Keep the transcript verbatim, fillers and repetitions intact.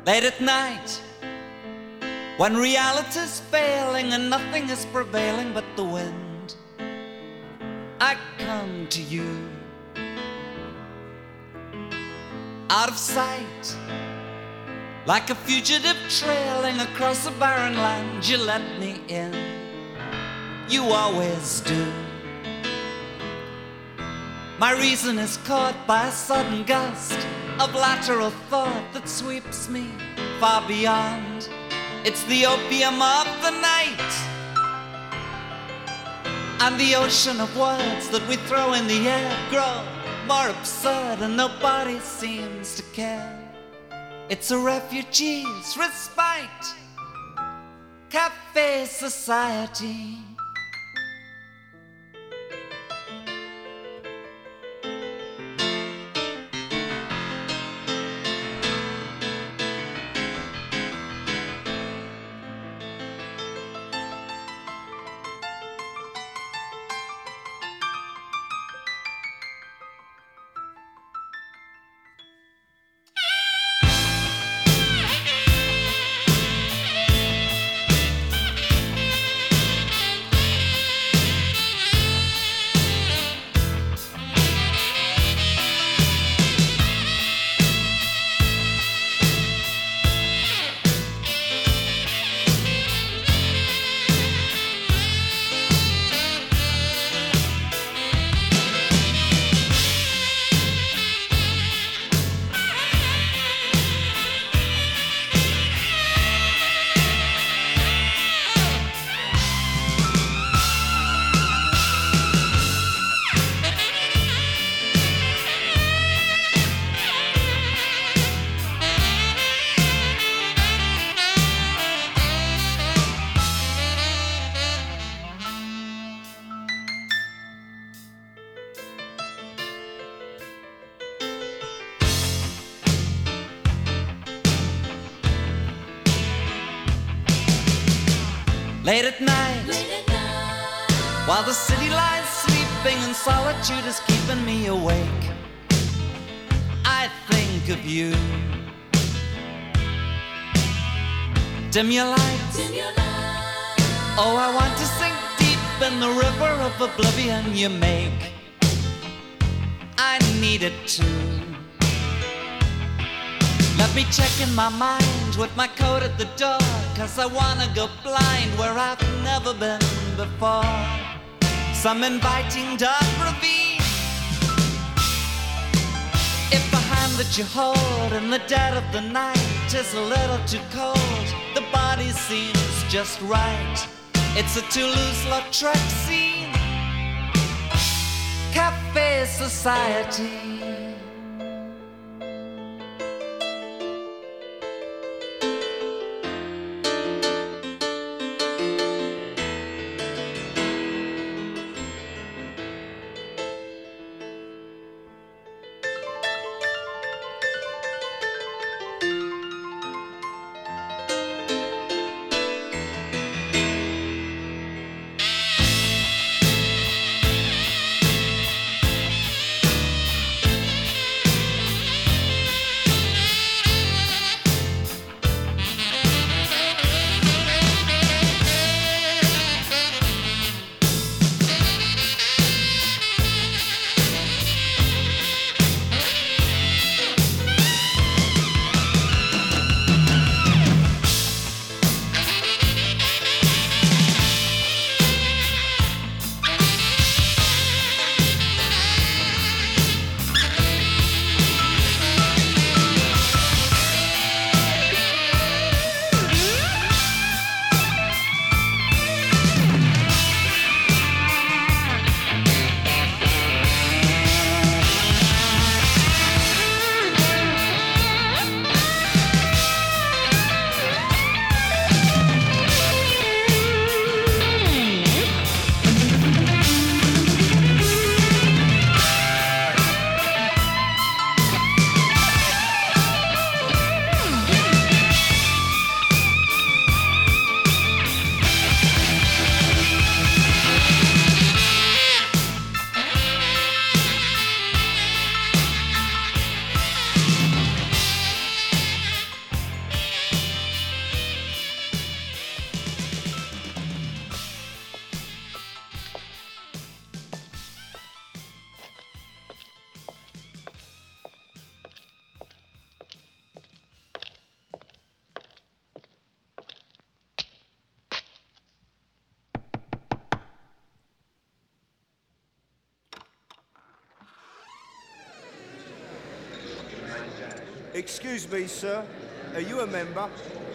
Late at night, when reality's failing and nothing is prevailing but the wind, I come to you. Out of sight, like a fugitive trailing across a barren land, you let me in. You always do. My reason is caught by a sudden gust of lateral thought that sweeps me far beyond. It's the opium of the night, and the ocean of words that we throw in the air grow more absurd and nobody seems to care. It's a refugee's respite, cafe society. Late at night, Late at night, while the city lies sleeping and solitude is keeping me awake, I think of you. Dim your lights, dim your light. oh, I want to sink deep in the river of oblivion you make. I need it too. Let me check in my mind with my coat at the door, 'cause I wanna go blind where I've never been before. Some inviting dark ravine. If the hand that you hold in the dead of the night is a little too cold, the body seems just right. It's a Toulouse-Lautrec scene, cafe society. Excuse me, sir. Are you a member?